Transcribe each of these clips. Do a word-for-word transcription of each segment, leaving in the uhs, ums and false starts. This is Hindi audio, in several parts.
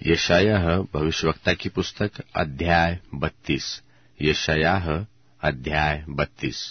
यशायाह भविष्यवक्ता की पुस्तक अध्याय बत्तीस। यशायाह अध्याय बत्तीस।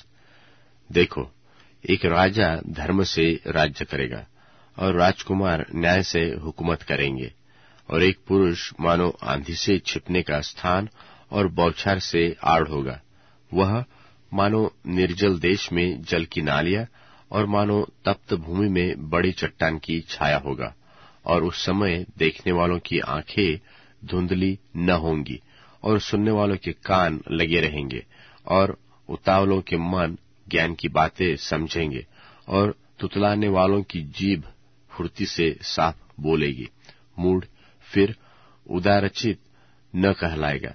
देखो, एक राजा धर्म से राज्य करेगा और राजकुमार न्याय से हुकूमत करेंगे, और एक पुरुष मानो आंधी से छिपने का स्थान और बौछार से आड़ होगा। वह मानो निर्जल देश में जल की नालियां और मानो तप्त भूमि में बड़ी चट्टान की छाया होगा। और उस समय देखने वालों की आंखें धुंधली न होंगी और सुनने वालों के कान लगे रहेंगे, और उतावलों के मन ज्ञान की बातें समझेंगे, और तुतलाने वालों की जीभ फुर्ती से साफ बोलेगी। मूढ़ फिर उदारचित न कहलाएगा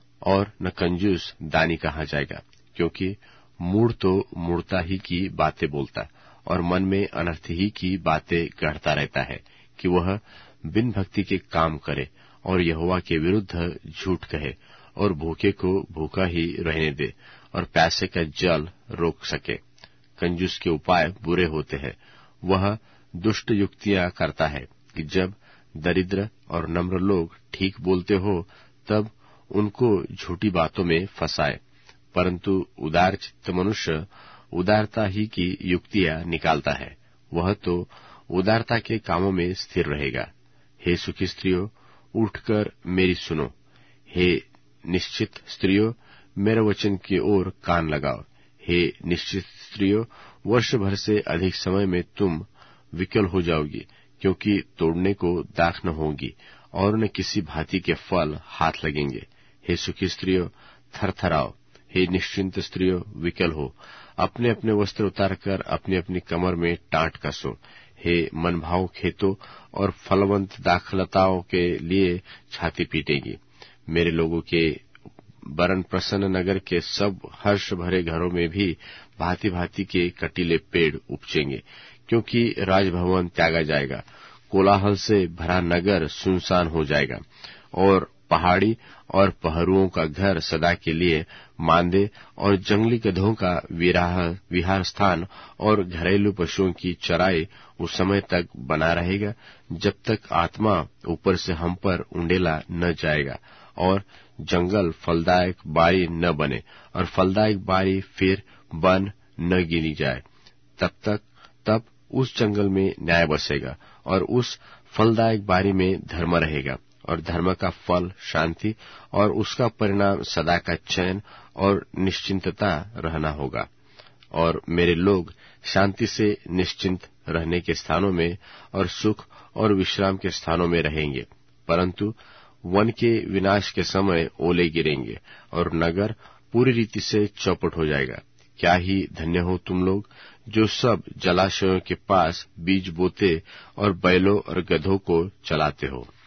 और न कंजूस दानी कहा जाएगा, क्योंकि मूढ़ तो मूढ़ता ही की बातें बोलता और मन में अनर्थ ही की बातें गढ़ता रहता है, कि वह बिन भक्ति के काम करे और यहोवा के विरुद्ध झूठ कहे, और भूखे को भूखा ही रहने दे और प्यासे का जल रोक सके। कंजूस के उपाय बुरे होते हैं। वह दुष्ट युक्तियां करता है कि जब दरिद्र और नम्र लोग ठीक बोलते हो, तब उनको झूठी बातों में फंसाए। परंतु उदार चित्त मनुष्य उदारता ही की युक्तियां निकालता है, वह तो उदारता के कामों में स्थिर रहेगा। हे सुखी स्त्रियों, उठकर मेरी सुनो। हे निश्चित स्त्रियों, मेरे वचन की ओर कान लगाओ। हे निश्चित स्त्रियों, वर्ष भर से अधिक समय में तुम विकल हो जाओगी, क्योंकि तोड़ने को दाख न होगी और न किसी भांति के फल हाथ लगेंगे। हे सुखी स्त्रियों, थरथराओ। हे निश्चिंत स्त्रियों, विकल हो। अपने अपने वस्त्र उतारकर अपनी अपनी कमर में टाट कसो। हे मनभाव खेतों और फलवंत दाखलताओं के लिए छाती पीटेगी। मेरे लोगों के बरन प्रसन्न नगर के सब हर्ष भरे घरों में भी भांति भांति के कटीले पेड़ उपजेंगे, क्योंकि राजभवन त्यागा जाएगा, कोलाहल से भरा नगर सुनसान हो जाएगा, और पहाड़ी और पहरुओं का घर सदा के लिए मांदे और जंगली गधों का विराह विहार स्थान और घरेलू पशुओं की चराई उस समय तक बना रहेगा, जब तक आत्मा ऊपर से हम पर उंडेला न जाएगा और जंगल फलदायक बारी न बने और फलदायक बारी फिर बन न गिनी जाए। तब तक तब उस जंगल में न्याय बसेगा और उस फलदायक बारी में धर्म रहेगा, और धर्म का फल शांति और उसका परिणाम सदा का चैन और निश्चिंतता रहना होगा। और मेरे लोग शांति से निश्चिंत रहने के स्थानों में और सुख और विश्राम के स्थानों में रहेंगे। परंतु वन के विनाश के समय ओले गिरेंगे और नगर पूरी रीति से चौपट हो जाएगा। क्या ही धन्य हो तुम लोग जो सब जलाशयों के पास बीज बोते और बैलों और गधों को चलाते हो।